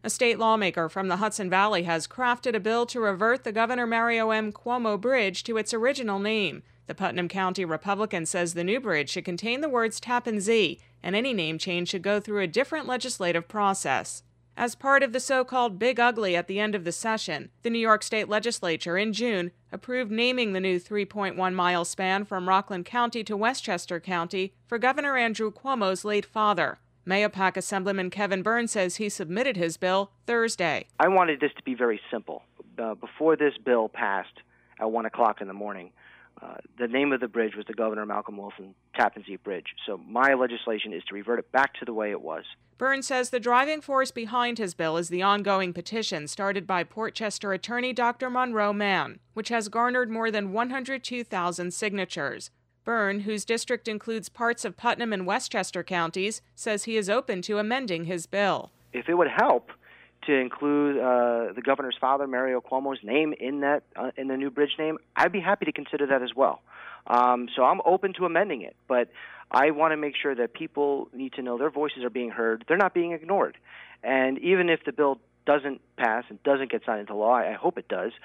A state lawmaker from the Hudson Valley has crafted a bill to revert the Governor Mario M. Cuomo Bridge to its original name. The Putnam County Republican says the new bridge should contain the words Tappan Zee, and any name change should go through a different legislative process. As part of the so-called Big Ugly at the end of the session, the New York State Legislature in June approved naming the new 3.1-mile span from Rockland County to Westchester County for Governor Andrew Cuomo's late father. Mahopac Assemblyman Kevin Byrne says he submitted his bill Thursday. I wanted this to be very simple. Before this bill passed at 1 o'clock in the morning, the name of the bridge was the Governor Malcolm Wilson Tappan Zee Bridge. So my legislation is to revert it back to the way it was. Byrne says the driving force behind his bill is the ongoing petition started by Port Chester attorney Dr. Monroe Mann, which has garnered more than 102,000 signatures. Byrne, whose district includes parts of Putnam and Westchester counties, says he is open to amending his bill. If it would help to include the governor's father, Mario Cuomo's name in that in the new bridge name, I'd be happy to consider that as well. So I'm open to amending it, but I want to make sure that people need to know their voices are being heard. They're not being ignored. And even if the bill doesn't pass and doesn't get signed into law, I hope it does,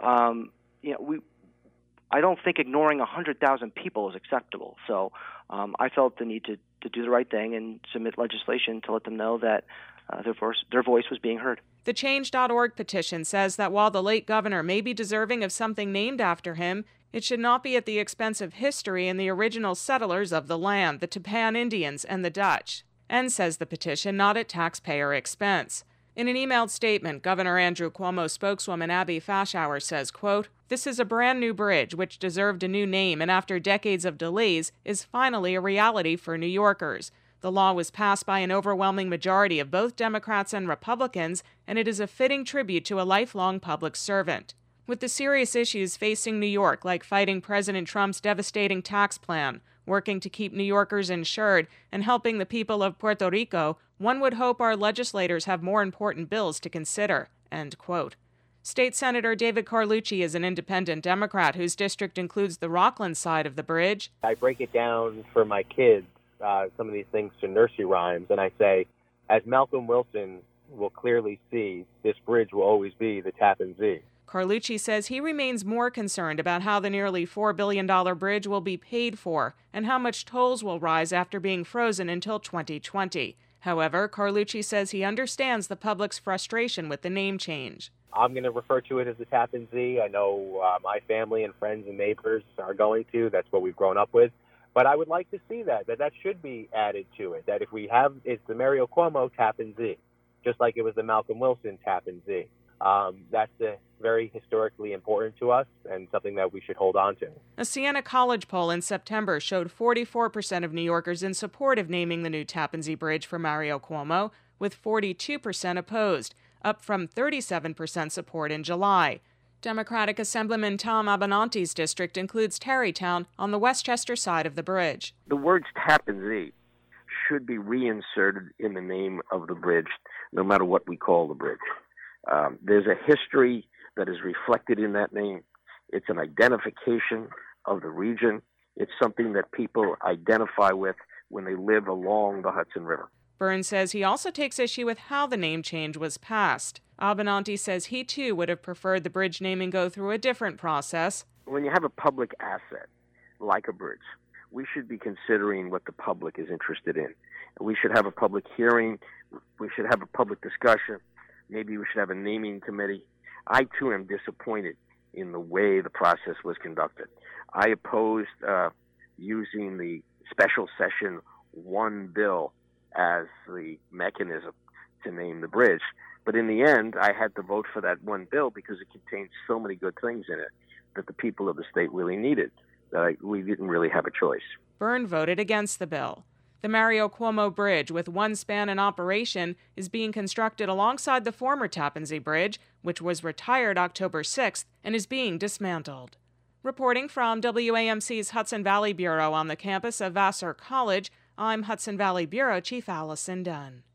I don't think ignoring 100,000 people is acceptable. So I felt the need to do the right thing and submit legislation to let them know that their voice was being heard. The Change.org petition says that while the late governor may be deserving of something named after him, it should not be at the expense of history and the original settlers of the land, the Tapan Indians and the Dutch. And, says the petition, not at taxpayer expense. In an emailed statement, Governor Andrew Cuomo's spokeswoman Abby Fashauer says, quote, "This is a brand new bridge which deserved a new name and after decades of delays is finally a reality for New Yorkers. The law was passed by an overwhelming majority of both Democrats and Republicans, and it is a fitting tribute to a lifelong public servant." With the serious issues facing New York, like fighting President Trump's devastating tax plan, working to keep New Yorkers insured, and helping the people of Puerto Rico, one would hope our legislators have more important bills to consider, end quote. State Senator David Carlucci is an independent Democrat whose district includes the Rockland side of the bridge. I break it down for my kids, some of these things to nursery rhymes, and I say, as Malcolm Wilson will clearly see, this bridge will always be the Tappan Zee. Carlucci says he remains more concerned about how the nearly $4 billion bridge will be paid for and how much tolls will rise after being frozen until 2020. However, Carlucci says he understands the public's frustration with the name change. I'm going to refer to it as the Tappan Zee. I know my family and friends and neighbors are going to. That's what we've grown up with. But I would like to see that should be added to it, that if we have, it's the Mario Cuomo Tappan Zee, just like it was the Malcolm Wilson Tappan Zee. That's very historically important to us and something that we should hold on to. A Siena College poll in September showed 44% of New Yorkers in support of naming the new Tappan Zee Bridge for Mario Cuomo, with 42% opposed, up from 37% support in July. Democratic Assemblyman Tom Abenanti's district includes Tarrytown on the Westchester side of the bridge. The words Tappan Zee should be reinserted in the name of the bridge, no matter what we call the bridge. There's a history that is reflected in that name. It's an identification of the region. It's something that people identify with when they live along the Hudson River. Byrne says he also takes issue with how the name change was passed. Abenanti says he too would have preferred the bridge naming go through a different process. When you have a public asset like a bridge, we should be considering what the public is interested in. We should have a public hearing. We should have a public discussion. Maybe we should have a naming committee. I, too, am disappointed in the way the process was conducted. I opposed using the special session one bill as the mechanism to name the bridge. But in the end, I had to vote for that one bill because it contained so many good things in it that the people of the state really needed, that we didn't really have a choice. Byrne voted against the bill. The Mario Cuomo Bridge, with one span in operation, is being constructed alongside the former Tappan Zee Bridge, which was retired October 6th and is being dismantled. Reporting from WAMC's Hudson Valley Bureau on the campus of Vassar College, I'm Hudson Valley Bureau Chief Allison Dunn.